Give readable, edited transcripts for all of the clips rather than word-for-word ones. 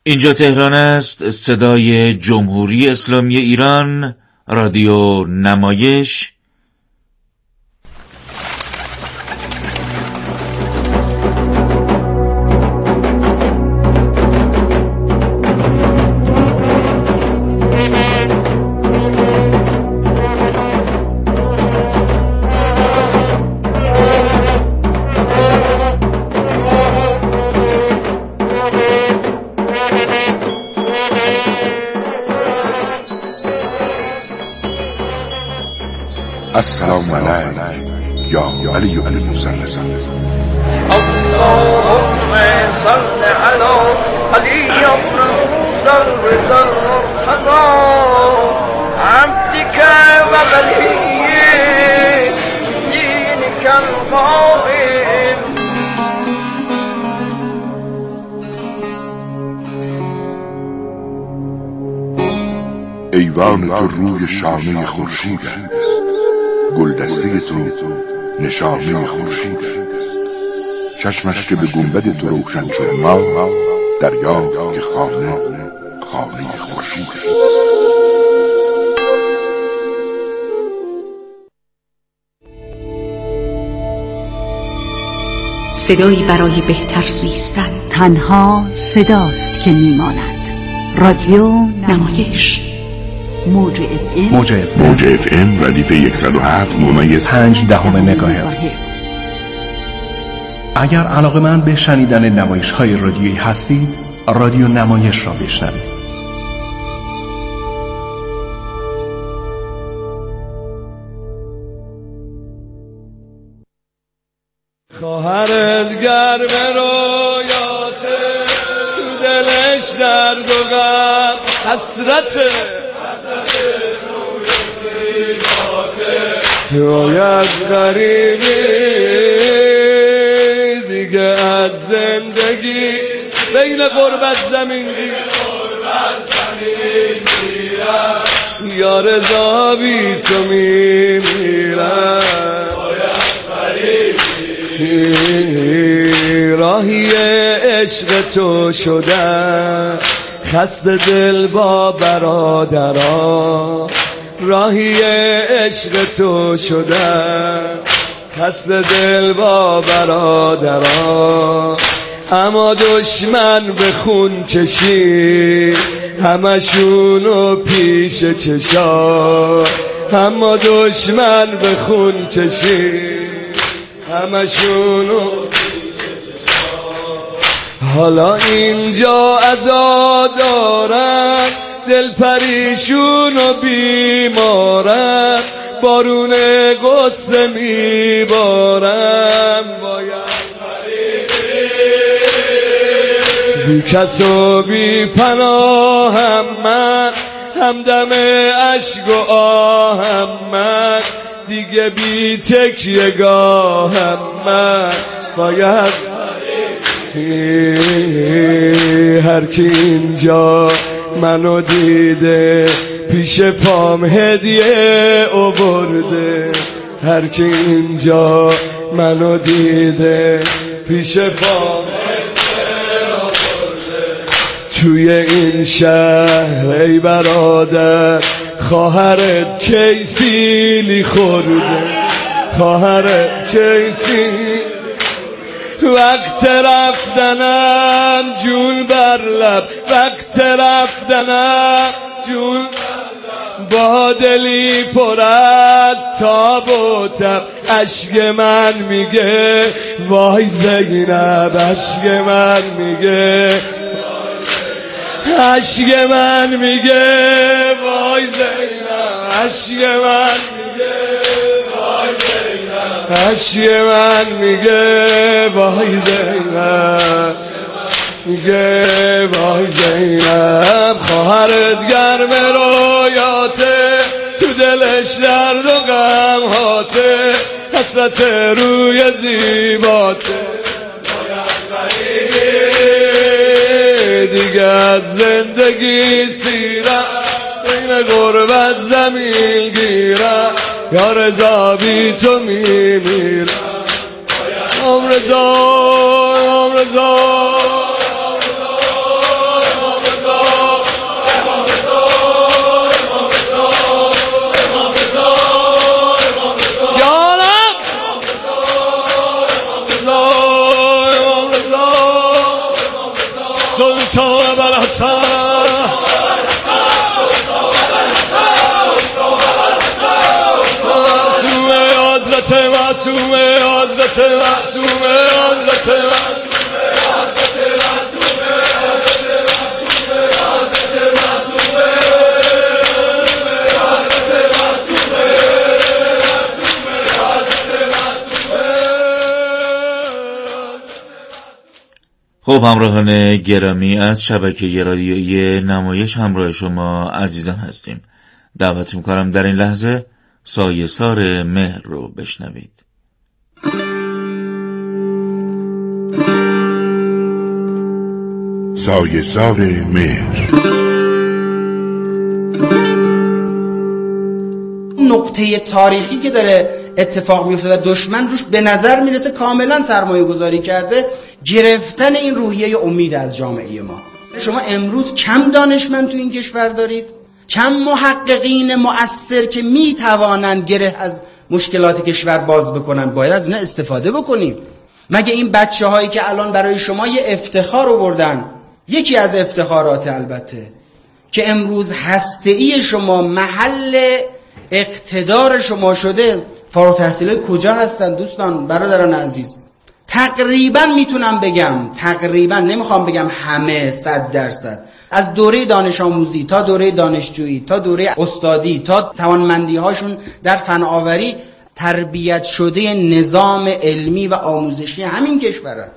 اینجا تهران است، صدای جمهوری اسلامی ایران، رادیو نمایش. السلام علیک یا علی بن موسی. اللهم صل علی علی بن موسی الرضا المرتضى عبدك وولي دينك القائم. ایوان تو روی شانه خورشید است، گلدسته تو نشانه خورشید است. چشمش که به گنبد تو روشن شد ما دریافت که خانه خورشید است. صدایی برای بهتر زیستن. تنها صداست که میماند. رادیو نمایش. موج اف ام ردیف 107.5 مگاهرتز. اگر علاقه‌مند به شنیدن نمایش‌های رادیویی هستید، رادیو نمایش را بشنوید. خواهرت گرم رویاته، تو دلش درد و غم حسرته، رویت غریبی دیگه از زندگی، بین غربت زمین گیرم، یا رضا بی تو میمیرم. راهی عشق تو شدم، خسته دل با برادران. راهی عشق تو شدم، خسته دل با برادران. اما دشمن به خون کشید همشونو پیش چشام. اما دشمن به خون کشید همشونو پیش چشام. حالا اینجا عزا دارم، دل پریشون و بیمارم، بارون غصه میبارم. باید بی کس و بی پناهم من، همدم عشق و آهم من، دیگه بی تکیه گاهم من. باید هر کی اینجا منو دیده پیش پام هدیه آورده. هر کی اینجا منو دیده پیش پام هدیه آورده. توی این شهر ای برادر، خواهرت کی سیلی خورده، خواهرت کی سیلی. وقت رفتنم جون بر لب، وقت رفتنم جون با دلی پر از تاب و تب. عشق من میگه وای زینب، عشق من میگه، عشق من میگه وای زینب، عشق من عشق من میگه وای زینب، میگه وای زینب. خواهرت گرم رویاته، تو دلش درد و غم هاته، حسرت روی زیباته. دیگه از زندگی سیرم، بین غربت زمین گیرم، یا رضا بی تو میمیرم. رضا سلطان بلحسن معصومه حضرت خب همراهان گرامی، از شبکه رادیویی نمایش همراه شما عزیزان هستیم. دعوت می‌کنم در این لحظه سایه‌سار مهر رو بشنوید. سایه‌سار مهر. نقطه تاریخی که داره اتفاق میفته و دشمن روش به نظر میرسه کاملا سرمایه گذاری کرده، گرفتن این روحیه امید از جامعه ما. شما امروز کم دانشمند تو این کشور دارید، کم محققین مؤثر که میتوانند گره از مشکلات کشور باز بکنن. باید از اینا استفاده بکنیم. مگه این بچه هایی که الان برای شما یه افتخار آوردن، یکی از افتخارات البته که امروز هسته‌ای شما محل اقتدار شما شده، فارغ التحصیلای کجا هستن دوستان برادران عزیز؟ تقریبا میتونم بگم، تقریبا نمیخوام بگم همه، 100%، از دوره دانش آموزی تا دوره دانشجویی تا دوره استادی تا توانمندی هاشون در فناوری تربیت شده نظام علمی و آموزشی همین کشوره.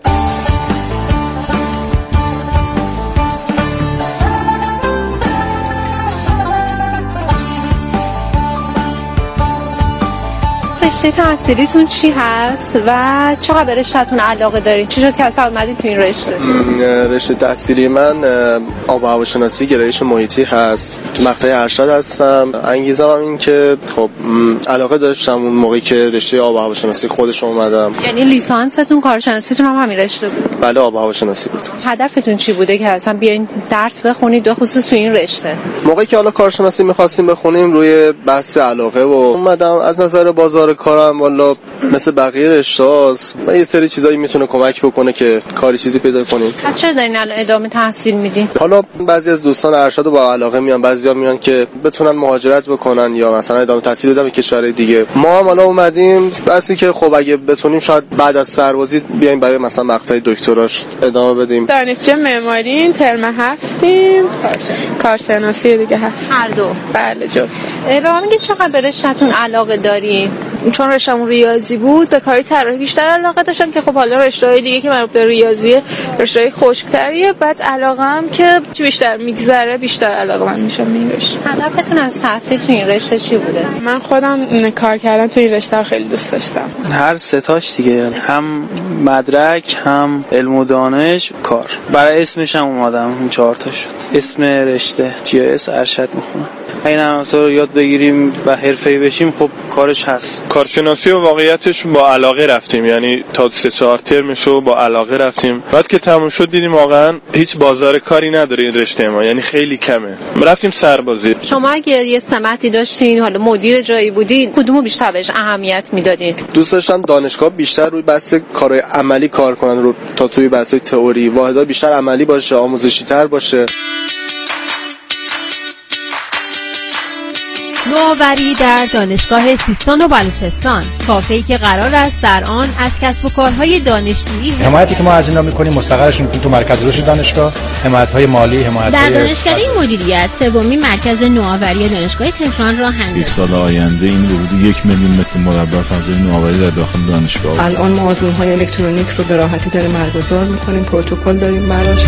رشته تحصیلیتون چی هست و چقدر به رشته‌تون علاقه دارید؟ چی شد که اصلا اومدید تو این رشته؟ رشته تحصیلی من آب و هواشناسی گرایش محیطی هست. تو مقطع ارشد هستم. انگیزم هم این که خب علاقه داشتم اون موقعی که رشته آب و هواشناسی خودش اومدم. یعنی لیسانستون کارشناسیتون هم همین رشته بود؟ بله، آب و هواشناسی بود. هدفتون چی بوده که اصلا بیاین درس بخونید به خصوص تو این رشته؟ موقعی که حالا کارشناسی می‌خواستیم بخونیم روی بحث علاقه و اومدم از نظر بازار کارم والا مثل بقیه رشته‌هاست، یه سری چیزایی میتونه کمک بکنه که کاری چیزی پیدا کنیم. پس چرا دارین الان ادامه تحصیل میدین؟ حالا بعضی از دوستان ارشد با علاقه میان، بعضیا میان که بتونن مهاجرت بکنن یا مثلا ادامه تحصیل بدن به کشورهای دیگه. ما هم حالا اومدیم بسی که خب اگه بتونیم شاید بعد از سربازی بیایم برای مثلا مقطع دکتراش ادامه بدیم. دانشجو معماری ترم 7یم، کارشناسی دیگه 7. هر دو؟ بله جفت. به ما میگید چقدر به رشته‌تون علاقه دارین؟ چون رشته‌مون ریاضی بود به کاری طراحی بیشتر علاقه داشتم که خب حالا رشته‌های دیگه که مربوط به ریاضیه رشته‌های خشک‌تریه. بعد علاقه‌ام که چی بیشتر میگذره بیشتر علاقه‌مند میشم به این رشته. هدفتون از تحصیل تو این رشته چی بوده؟ من خودم کار کردن تو این رشته خیلی دوست داشتم. هر سه تاش دیگه، هم مدرک هم علم و دانش کار. برای اسمش هم اومدم، اون 4 تا شد. اسم رشته GIS ارشد میخونم. این عناصر رو یاد بگیریم و حرفه‌ای بشیم خب کارش هست. کارشناسی و واقعیتش با علاقه رفتیم، یعنی تا 3-4 ترمشو با علاقه رفتیم. بعد که تموم شد دیدیم واقعا هیچ بازار کاری نداره این رشته ما، یعنی خیلی کمه. رفتیم سربازی. شما اگه یه سمتی داشتین، حالا مدیر جایی بودین، کدومو بیشتر بهش اهمیت میدادین؟ دوست داشتم دانشگاه بیشتر روی بحث کارهای عملی کار کنن رو تا توی بحث تئوری، واحدها بیشتر عملی باشه، آموزشی تر باشه. نوآوری در دانشگاه سیستان و بلوچستان، کافه‌ای که قرار است در آن از کسب و کارهای دانشجویی حمایتی که ما از اینا می‌کنیم مستقرشون تو مرکز رشد دانشگاه، حمایت‌های مالی، حمایت‌های در دانشکده مدیریت سومین مرکز نوآوری دانشگاه تهران راه انداخته. یک سال آینده این حدود 1 میلیون متر مربع فضای نوآوری در داخل دانشگاه. الان ما آزمون‌های الکترونیک رو به راحتی داریم برگزار می‌کنیم، پروتکل داریم براش.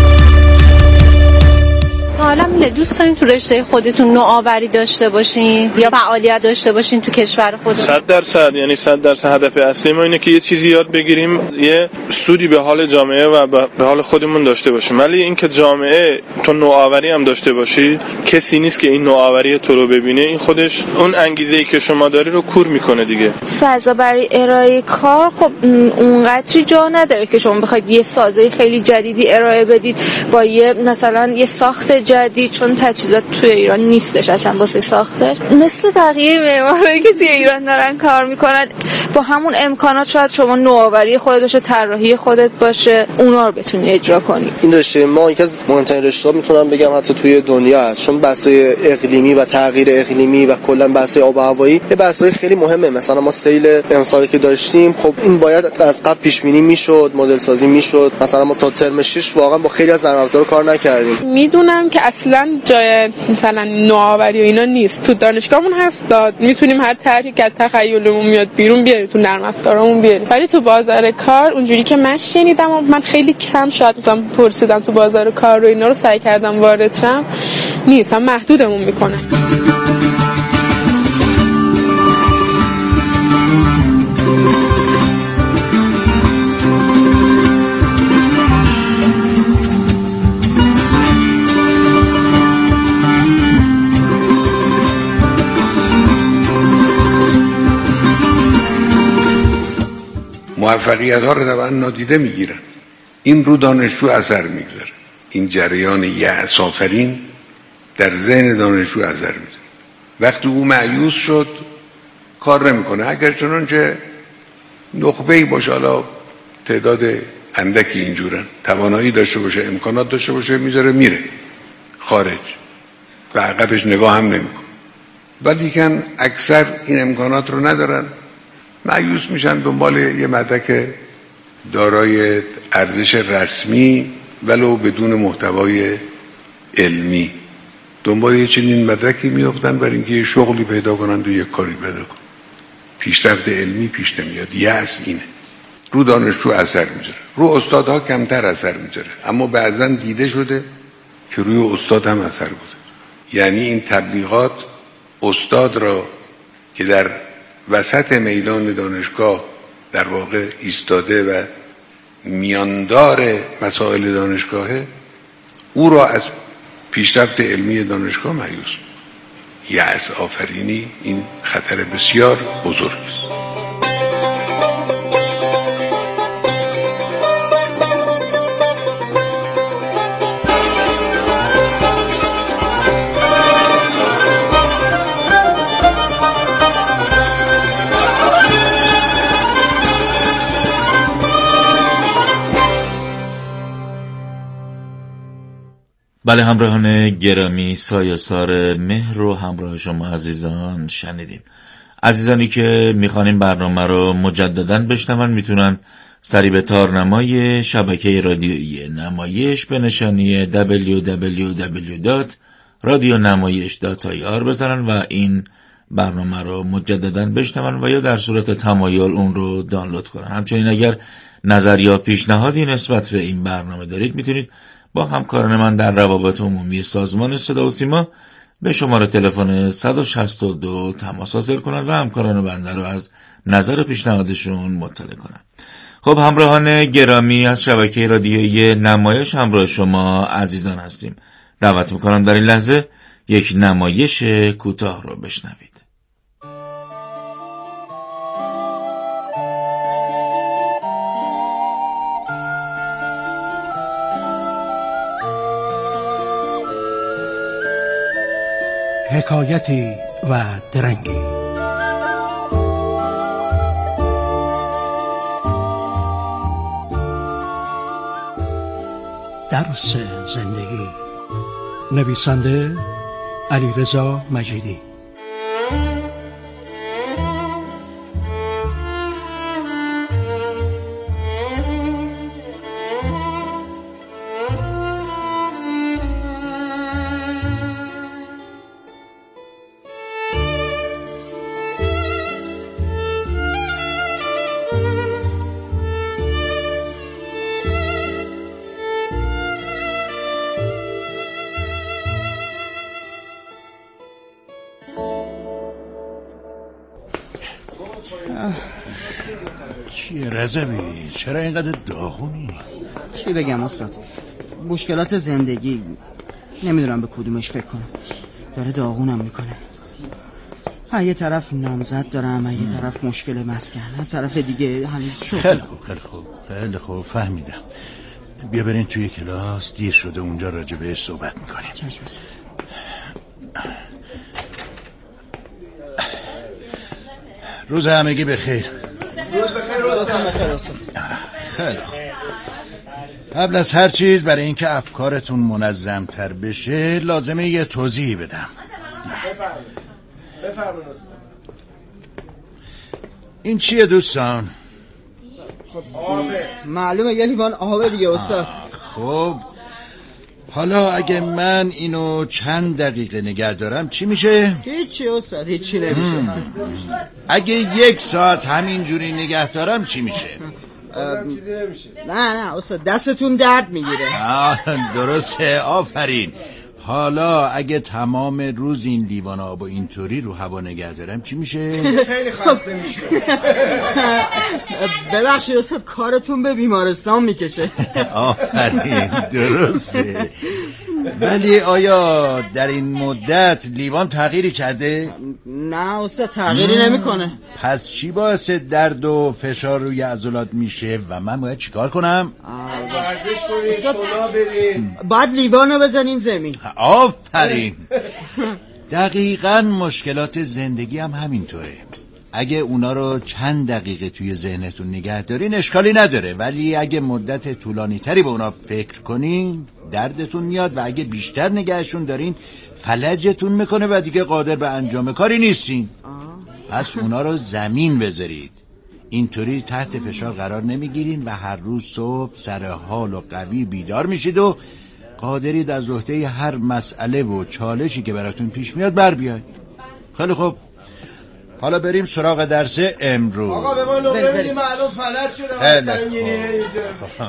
حالا دوست دارین تو رشته خودتون نوآوری داشته باشین یا فعالیت داشته باشین تو کشور خودتون؟ 100%، یعنی 100% هدف اصلی ما اینه که یه چیزی یاد بگیریم، یه سودی به حال جامعه و به حال خودمون داشته باشیم. ولی اینکه جامعه تو نوآوری هم داشته باشی، کسی نیست که این نوآوری تو رو ببینه، این خودش اون انگیزه‌ای که شما داری رو کور میکنه دیگه. فضا برای ارائه کار خب اونقدری جا نداره که شما بخواید یه سازه خیلی جدیدی ارائه بدید با یه مثلا یه ساخت جدید، چون تجهیزات توی ایران نیستش اصلا واسه ساختش. مثل بقیه معمارایی که توی ایران دارن کار میکنن با همون امکانات شاید شما نوآوری خودت باشه، طراحی خودت باشه، اونا رو بتونی اجرا کنی. این رشته ما یکی از مهمترین رشته‌ها میتونم بگم حتی توی دنیا هست، چون بحث‌های اقلیمی و تغییر اقلیمی و کلا بحث‌های آب و هوایی یه بحث‌های خیلی مهمه. مثلا ما سیل امسالی که داشتیم، خب این باید از قبل پیش بینی میشد، مدل سازی میشد. مثلا ما تا ترم 6 واقعا با خیلی از نرم افزارا کار نکردیم. میدونم که اصلا جای مثلا نوآوری و اینا نیست، تو دانشگاهمون هست، میتونیم هر طرحی که تخیلمون میاد بیرون بیاریم تو نرم افزارمون بیاریم، ولی تو بازار کار اونجوری که من شنیدم و من خیلی کم شاید مثلا پرسیدم تو بازار کار رو اینا رو سعی کردم وارد شم، نیست، هم محدودمون میکنه. موفقیت ها رو طبعا نادیده میگیرن، این رو دانشجو اثر میگذاره، این جریان یأس آفرین در ذهن دانشجو اثر میذاره. وقتی او مایوس شد کار نمیکنه، اگر چنانچه نخبه‌ای باشه، حالا تعداد اندکی اینجورن، توانایی داشته باشه، امکانات داشته باشه، میذاره میره خارج و عقبش نگاه هم نمیکنه. ولی که اکثر این امکانات رو ندارن، مایوس میشن، دنبال یه مدرک دارای ارزش رسمی ولو بدون محتوای علمی، دنبال یه چنین مدرکی میافتن برای اینکه یه شغلی پیدا کنن و یه کاری پیدا کنن. پیشرفت علمی پیش نمیاد. یأس اینه. رو دانشجو اثر میذاره، رو استادها کمتر اثر میذاره، اما بعضا دیده شده که روی استاد هم اثر گذاره. یعنی این تبلیغات استاد را که در وسط میدان دانشگاه در واقع ایستاده و میاندار مسائل دانشگاهه، او را از پیشرفت علمی دانشگاه مایوس. یأس آفرینی این خطر بسیار بزرگ است. بله همراهان گرامی، سایه‌سار مهر رو همراه شما عزیزان شنیدیم. عزیزانی که میخوان این برنامه رو مجدداً بشنون میتونن سری به تارنمای شبکه رادیویی نمایش به نشانی www.radionamayish.ir بزنن و این برنامه رو مجدداً بشنون و یا در صورت تمایل اون رو دانلود کنن. همچنین اگر نظر یا پیشنهادی نسبت به این برنامه دارید میتونید با همکاران من در روابط عمومی سازمان صدا و سیما به شماره تلفن 162 تماس حاصل کنند و همکاران بنده رو از نظر و پیشنهادشون مطلع کنند. خب همراهان گرامی، از شبکه رادیویی نمایش همراه شما عزیزان هستیم. دعوت میکنم در این لحظه یک نمایش کوتاه رو بشنوید. حکایتی و درنگی. درس زندگی. نویسنده علیرضا مجیدی. چیه رضوی؟ چرا اینقدر داغونی؟ چی بگم استاد؟ مشکلات زندگی، نمیدونم به کدومش فکر کنم، داره داغونم میکنه. یه طرف نامزد دارم، یه طرف مشکل مسکن، از طرف دیگه هنوز شغل. خیلی خوب فهمیدم. بیا برین توی کلاس، دیر شده اونجا راجع بهش صحبت میکنیم. چشم استاد. روز همگی بخیر. روزتون بخیر استاد. خیلی خوب. قبل از هر چیز برای اینکه افکارتون منظم‌تر بشه لازمه یه توضیحی بدم. بفرمایید استاد. این چیه دوستان؟ خب آبه. معلومه یه لیوان آبه دیگه استاد. خب حالا اگه من اینو چند دقیقه نگه دارم چی میشه؟ هیچی استاد، هیچی نمیشه. اگه 1 ساعت همینجوری نگه دارم چی میشه؟ چیزی نمیشه. نه استاد دستتون درد میگیره. درسته، آفرین. حالا اگه تمام روز این لیوان آب اینطوری رو هوا نگه دارم چی میشه؟ خیلی خسته میشه. ببخشید استاد کارتون به بیمارستان میکشه. آفرین، درسته. ولی آیا در این مدت لیوان تغییری کرده؟ نه استاد تغییری نمیکنه. پس چی باعث درد و فشار روی عضلات میشه و من باید چیکار کنم؟ ورزش کنید، سونا برید. بعد لیوانو بزنین زمین. آفرین. دقیقاً مشکلات زندگی هم همینطوره. اگه اونا رو چند دقیقه توی ذهنتون نگه دارین اشکالی نداره، ولی اگه مدت طولانی تری به اونا فکر کنین دردتون میاد و اگه بیشتر نگهشون دارین فلجتون میکنه و دیگه قادر به انجام کاری نیستین. پس اونا رو زمین بذارید. اینطوری تحت فشار قرار نمیگیرین و هر روز صبح سر حال و قوی بیدار میشید و قادرید از عهده هر مسئله و چالشی که براتون پیش میاد بر بیاید. خیلی خوب، حالا بریم سراغ درس امروز. آقا به ما نمره بدیم، معلوم فلج شده سنگینی اینجا.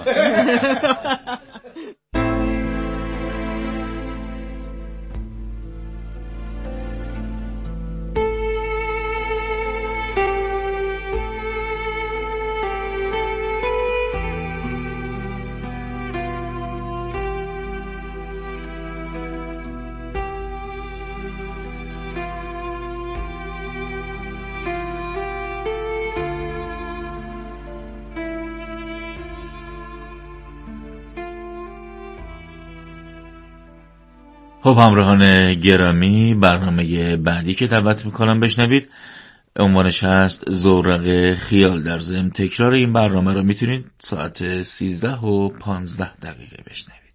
خب همراهان گرامی، برنامه بعدی که دعوت میکنم بشنوید عنوانش هست زورق خیال. در ضمن تکرار این برنامه رو میتونید ساعت 13:15 بشنوید.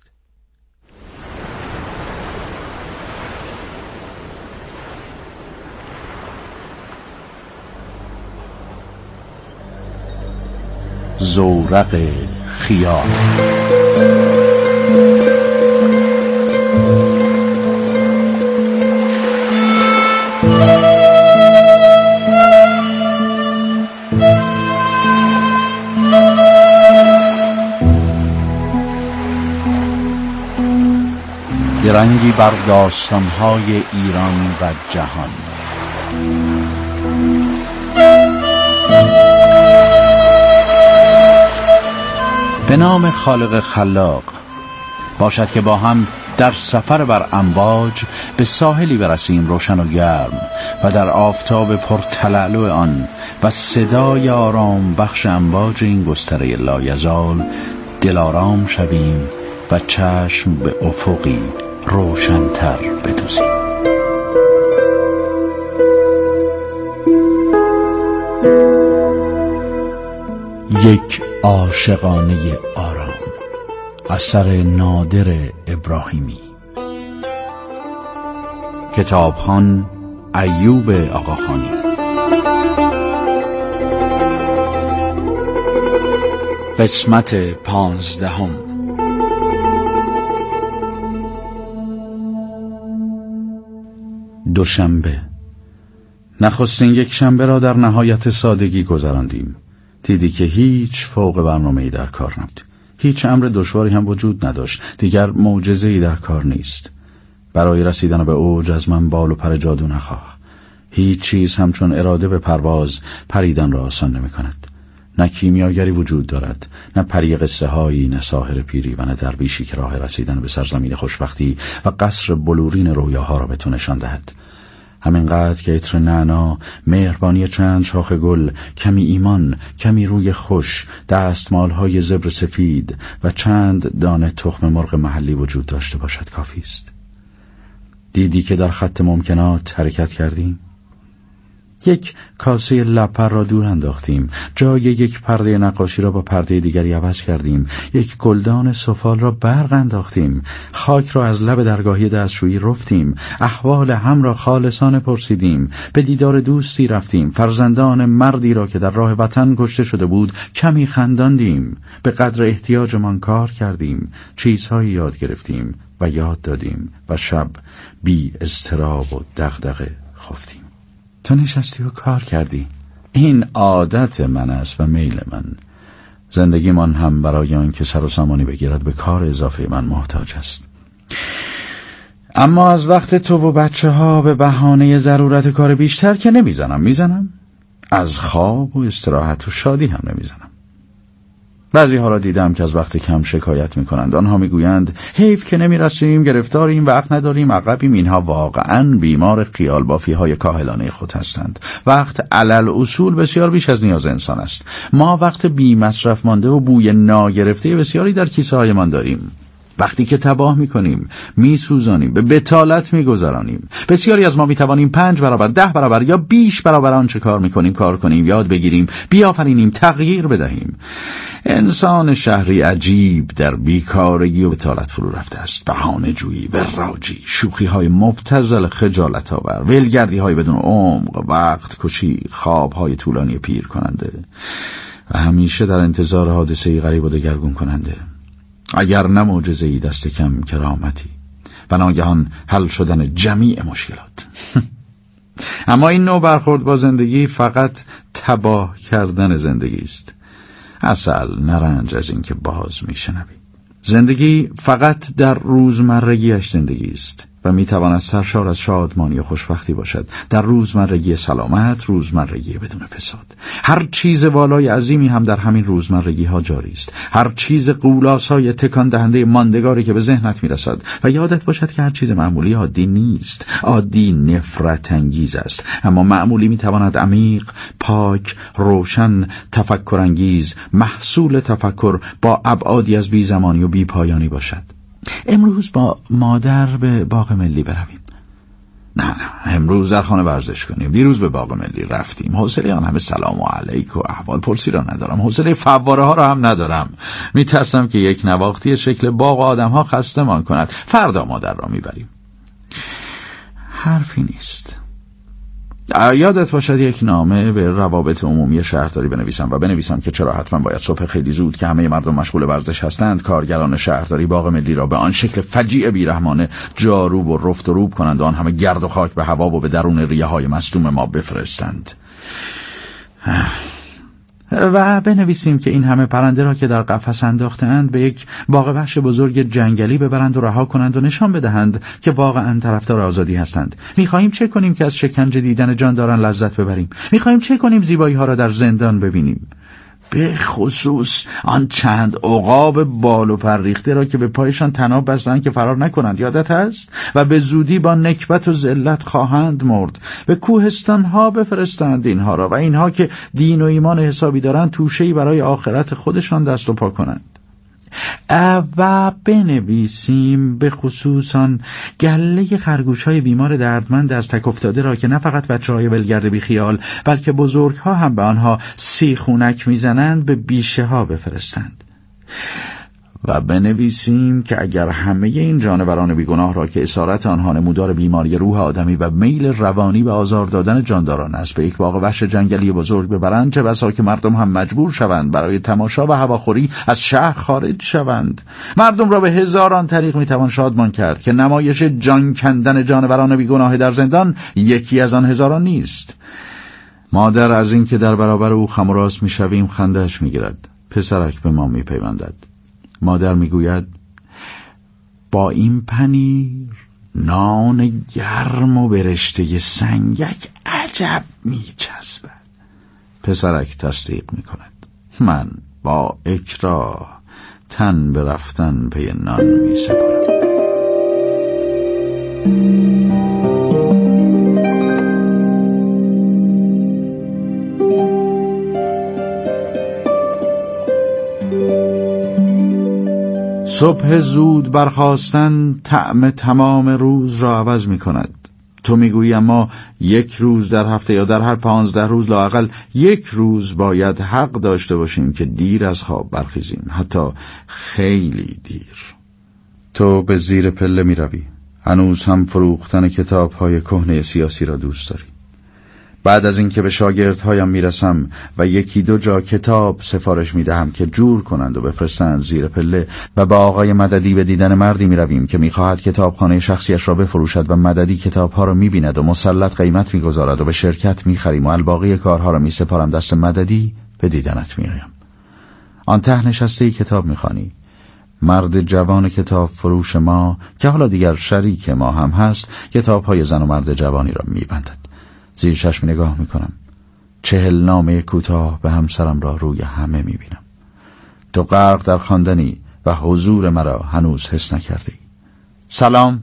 زورق خیال. درنگی بر داستان‌های ایران و جهان. به نام خالق خلاق. باشد که با هم در سفر بر امواج به ساحلی برسیم روشن و گرم و در آفتاب پرتلالو آن و صدای آرام بخش امواج این گستره لایزال دلارام شویم و چشم به افقی روشن‌تر بدوزیم. یک عاشقانه آرام، اثر نادر ابراهیمی. کتابخوان ایوب آقاخانی. قسمت 15. دوشنبه. نخستین یک شنبه را در نهایت سادگی گذراندیم. دیدی که هیچ فوق برنامه‌ای در کار نبود. هیچ امر دشواری هم وجود نداشت. دیگر معجزه‌ای در کار نیست. برای رسیدن به اوج از من بال و پر جادو نخواه. هیچ چیز همچون اراده به پرواز پریدن را آسان نمی کند. نه کیمیاگری وجود دارد، نه پری قصه هایی، نه ساحر پیری و نه درویشی که راه رسیدن به سرزمین خوشبختی و قصر بلورین رویاها را به تو نشان دهد. همینقدر که عطر نعنا، مهربانی چند شاخ گل، کمی ایمان، کمی روی خوش، دستمالهای زبر سفید و چند دانه تخم مرغ محلی وجود داشته باشد کافی است. دیدی که در خط ممکنات حرکت کردیم؟ یک کاسه لپر را دور انداختیم، جای یک پرده نقاشی را با پرده دیگری عوض کردیم، یک گلدان سفال را برق انداختیم، خاک را از لب درگاهی دستشویی رفتیم، احوال هم را خالصانه پرسیدیم، به دیدار دوستی رفتیم، فرزندان مردی را که در راه وطن کشته شده بود کمی خنداندیم، به قدر احتیاجمان کار کردیم، چیزهایی یاد گرفتیم و یاد دادیم و شب بی اضطراب و دغدغه خفتیم. تو نشستی و کار کردی. این عادت من است و میل من. زندگی من هم برای آن که سر و سامانی بگیرد به کار اضافه من محتاج است. اما از وقت تو و بچه ها به بهانه ضرورت کار بیشتر که میزنم. از خواب و استراحت و شادی هم نمیزنم. بعضی ها را دیدم که از وقت کم شکایت میکنند. آنها میگویند حیف که نمیرسیم، گرفتاریم، وقت نداریم، عقبیم. اینها واقعا بیمار خیال بافی های کاهلانه خود هستند. وقت علل اصول بسیار بیش از نیاز انسان است. ما وقت بی مصرف مانده و بوی ناگرفته بسیاری در کیسه هایمان داریم. وقتی که تباه میکنیم، میسوزانیم، به بتالت میگذرانیم. بسیاری از ما میتوانیم 5 برابر، 10 برابر یا بیش برابر آنچه کار میکنیم کار کنیم، یاد بگیریم، بیافرینیم، تغییر بدهیم. انسان شهری عجیب در بیکارگی و بتالت فرو رفته است. بهانه جویی، وراجی، شوخی های مبتذل خجالت آور، ولگردی های بدون عمق، وقت کشی، خواب های طولانی پیر کننده و همیشه در انتظار حادثه‌ای غریب و دگرگون کننده. اگر نه معجزه‌ای دست کم کرامتی و ناگهان حل شدن جمیع مشکلات. اما این نوع برخورد با زندگی فقط تباه کردن زندگی است. اصل نرنج از این که باز میشنوی. زندگی فقط در روزمرگیش زندگی است و میتواند سرشار از شادمانی و خوشبختی باشد. در روزمرگی سلامت، روزمرگی بدون فساد. هر چیز والای عظیمی هم در همین روزمرگی ها جاری است. هر چیز قولاسای تکان دهنده ماندگاری که به ذهنت میرسد و یادت باشد که هر چیز معمولی عادی نیست. عادی نفرت انگیز است، اما معمولی میتواند عمیق، پاک، روشن، تفکر انگیز، محصول تفکر با ابعادی از بی زمانی و بی پایانی باشد. امروز با مادر به باغ ملی برویم. نه امروز در خانه ورزش کنیم. دیروز به باغ ملی رفتیم. حوصله آن همه سلام و علیک و احوال پرسی را ندارم. حوصله فواره ها را هم ندارم. میترسم که یک نواختی شکل باغ آدم ها خستمان کند. فردا مادر را میبریم. حرفی نیست. یادت باشد یک نامه به روابط عمومی شهرداری بنویسم که چرا حتما باید صبح خیلی زود که همه مردم مشغول ورزش هستند کارگران شهرداری باغ ملی را به آن شکل فجیع بیرحمانه جاروب و رفت و روب کنند و آن همه گرد و خاک به هوا و به درون ریه های مصدوم ما بفرستند. و بنویسیم که این همه پرنده را که در قفس انداختند به یک باغ وحش بزرگ جنگلی ببرند و رها کنند و نشان بدهند که واقعا طرفدار آزادی هستند. می‌خواهیم چه کنیم که از شکنجه دیدن جانداران لذت ببریم؟ می‌خواهیم چه کنیم زیبایی ها را در زندان ببینیم؟ به خصوص آن چند عقاب بال و پر ریخته را که به پایشان طناب بستند که فرار نکنند، یادت هست؟ و به زودی با نکبت و ذلت خواهند مرد. به کوهستان ها بفرستند اینها را و اینها که دین و ایمان حسابی دارند توشه‌ای برای آخرت خودشان دست و پا کنند. و بنویسیم به خصوصاً گله خرگوش‌های بیمار دردمند از تک افتاده را که نه فقط بچه‌های ولگرد بی خیال بلکه بزرگ‌ها هم به آنها سیخونک میزنند به بیشه ها بفرستند. و بنویسیم که اگر همه این جانوران بیگناه را که اسارت آنها نمودار بیماری روح آدمی و میل روانی به آزار دادن جانداران است به یک باغ وحش جنگلی بزرگ ببرند، چه بسا که مردم هم مجبور شوند برای تماشا و هواخوری از شهر خارج شوند. مردم را به هزاران طریق میتوان شادمان کرد که نمایش جان کندن جانوران بیگناه در زندان یکی از آن هزاران نیست. مادر از این که در برابر او خم و راست میشویم خنده‌اش میگیرد. پسرک به ما میپیوندد. مادر میگوید با این پنیر، نان گرم و برشته سنگک عجب میچسبد. پسرک تصدیق میکند. من با اکراه تن به رفتن پی نان میسپارم. صبح زود برخاستن طعم تمام روز را عوض می کند. تو میگویی اما 1 روز در هفته یا در هر 15 روز لااقل 1 روز باید حق داشته باشیم که دیر از خواب برخیزیم، حتی خیلی دیر. تو به زیر پله می روی. هنوز هم فروختن کتاب‌های کهنه سیاسی را دوست داری. بعد از اینکه به شاگردهایم میرسم و 1-2 جا کتاب سفارش میدهم که جور کنند و بفرستند زیر پله و با آقای مددی به دیدن مردی میرویم که میخواهد کتابخانه شخصیش را بفروشد و مددی کتابها را میبیند و مسلط قیمت میگذارد و به شرکت میخریم و الباقی کارها را میسپارم دست مددی. به دیدنت میایم. آن ته نشسته کتاب میخوانی. مرد جوان کتاب فروش ما که حالا دیگر شریک ما هم هست کتابهای زن و مرد جوانی را میبندد. زیر چشم نگاه میکنم. 40 نامه کوتاه به همسرم را روی همه میبینم. تو غرق در خواندنی و حضور مرا هنوز حس نکردی. سلام.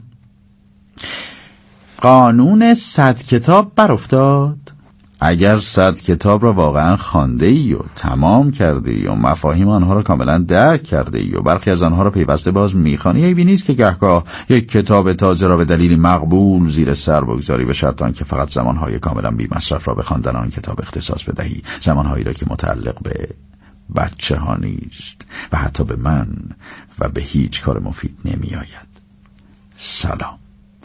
قانون 100 کتاب برافتاد؟ اگر 100 کتاب را واقعا خوانده ای و تمام کرده ای و مفاهیم آنها را کاملا درک کرده ای و برخی از آنها را پیوسته باز میخوانی، عیبی نیست که گهگاه یک کتاب تازه را به دلیل مقبول زیر سر بگذاری، به شرط آنکه فقط زمانهای کاملا بی مصرف را به خواندن آن کتاب اختصاص بدهی، زمانهایی را که متعلق به بچه ها نیست و حتی به من و به هیچ کار مفید نمی آید. سلام.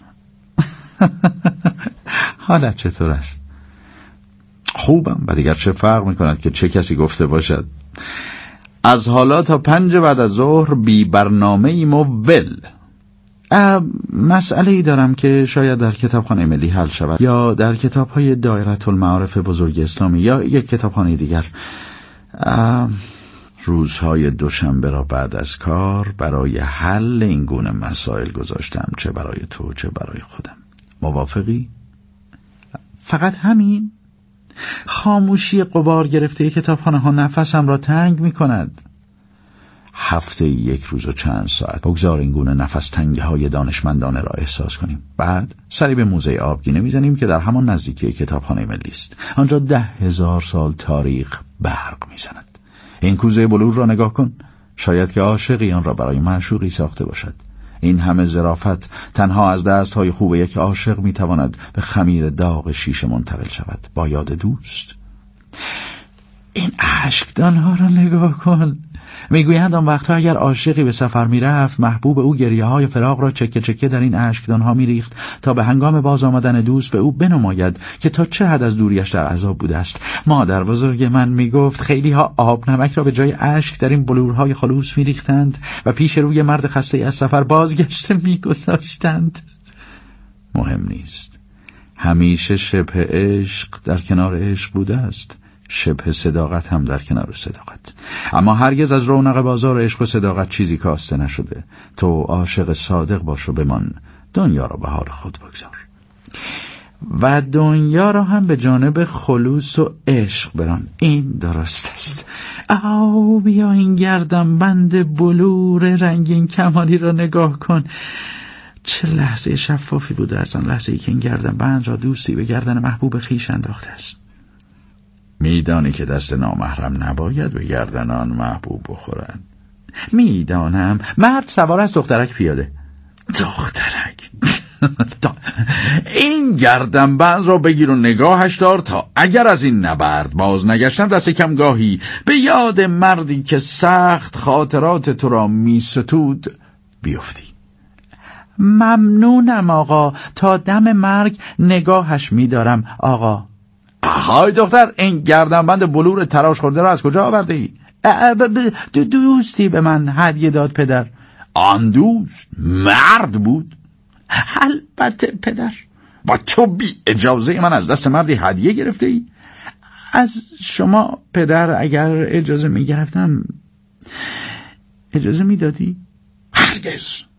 حالت چطور است؟ خوبم و دیگر چه فرق میکند که چه کسی گفته باشد. از حالا تا 5 بعد از ظهر بی برنامه ایم و ول. مسئله‌ای دارم که شاید در کتابخانه ملی حل شود یا در کتاب‌های دایره المعارف بزرگ اسلامی یا یک کتابخانه دیگر. روزهای دوشنبه را بعد از کار برای حل این گونه مسائل گذاشتم، چه برای تو چه برای خودم. موافقی؟ فقط همین؟ خاموشی غبار گرفته کتابخانه ها نفسم را تنگ می کند. هفته 1 روز و چند ساعت بگذار این گونه نفس تنگه های دانشمندانه را احساس کنیم. بعد سری به موزه آبگینه میزنیم که در همان نزدیکی کتابخانه ملی است. آنجا 10,000 سال تاریخ برق میزند. این کوزه بلور را نگاه کن. شاید که عاشقی آن را برای معشوقی ساخته باشد. این همه ظرافت تنها از دست‌های خوب یک عاشق می‌تواند به خمیر داغ شیشه منتقل شود، با یاد دوست. این اشکدان‌ها را نگاه کن. میگویند آن وقتها اگر عاشقی به سفر میرفت، محبوب او گریه‌های فراق را چکه چکه در این اشکدان‌ها میریخت تا به هنگام باز آمدن دوست به او بنماید که تا چه حد از دوریش در عذاب بوده است. مادر بزرگ من میگفت خیلی‌ها آب نمک را به جای اشک در این بلورهای خلوص میریختند و پیش روی مرد خسته از سفر بازگشته میگذاشتند. مهم نیست. همیشه شبه عشق در کنار عشق بوده است، شبه صداقت هم در کنار صداقت. اما هرگز از رونق بازار عشق و صداقت چیزی کاسته نشده. تو عاشق صادق باش و بمان، دنیا را به حال خود بگذار و دنیا را هم به جانب خلوص و عشق بران. این درست است. بیا این گردن بند بلور رنگین کمالی را نگاه کن. چه لحظه شفافی بوده از آن لحظه‌ای که این گردن بند را دوستی به گردن محبوب خویش انداخته است. میدانی که دست نامحرم نباید به گردن آن محبوب بخورد. میدانم. مرد سوار از دخترک پیاده. دخترک. این گردنبند را بگیر و نگاهش دار تا اگر از این نبرد باز نگشتم دست کم گاهی به یاد مردی که سخت خاطرات تو را میستود بیفتی. ممنونم آقا، تا دم مرگ نگاهش میدارم آقا. های دختر، این گردنبند بلور تراش خورده را از کجا آورده ای؟ دوستی به من هدیه داد پدر. آن دوست مرد بود؟ البته پدر. با تو بی اجازه من از دست مردی هدیه گرفته ای؟ از شما پدر اگر اجازه می گرفتم اجازه می دادی؟ هرگز.